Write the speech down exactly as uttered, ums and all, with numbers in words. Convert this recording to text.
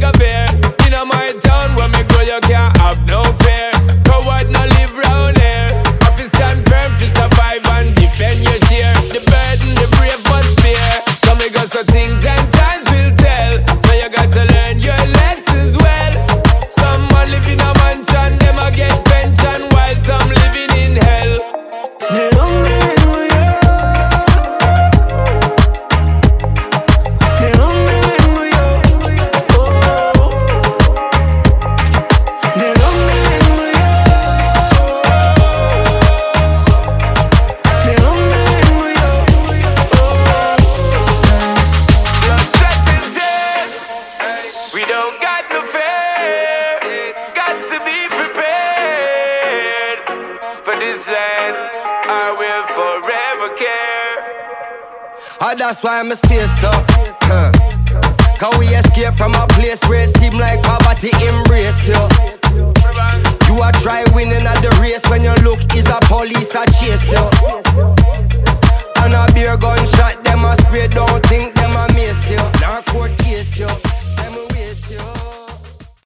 your fear. In my town where me grow, you can't have no fear. Coward no live round here. Have to stand firm to survive and defend your share. The burden, the brave must bear. So me got some things and times will tell. So you got to learn your lessons well. Some man live in a mansion, them a get pension, while some living in hell. They don't need me, yeah. They don't need me, yeah. Oh. They don't need me, yeah. They don't need me, yeah. Oh. Your sentences, we don't got no fear. Got to be prepared for this land. I will forever care. Ah, that's why I'ma stay so. Huh. Cause we escape from a place where it seem like poverty embrace you. You a try winning at the race when you look is a police a chase you. And a beer gunshot them a spray, don't think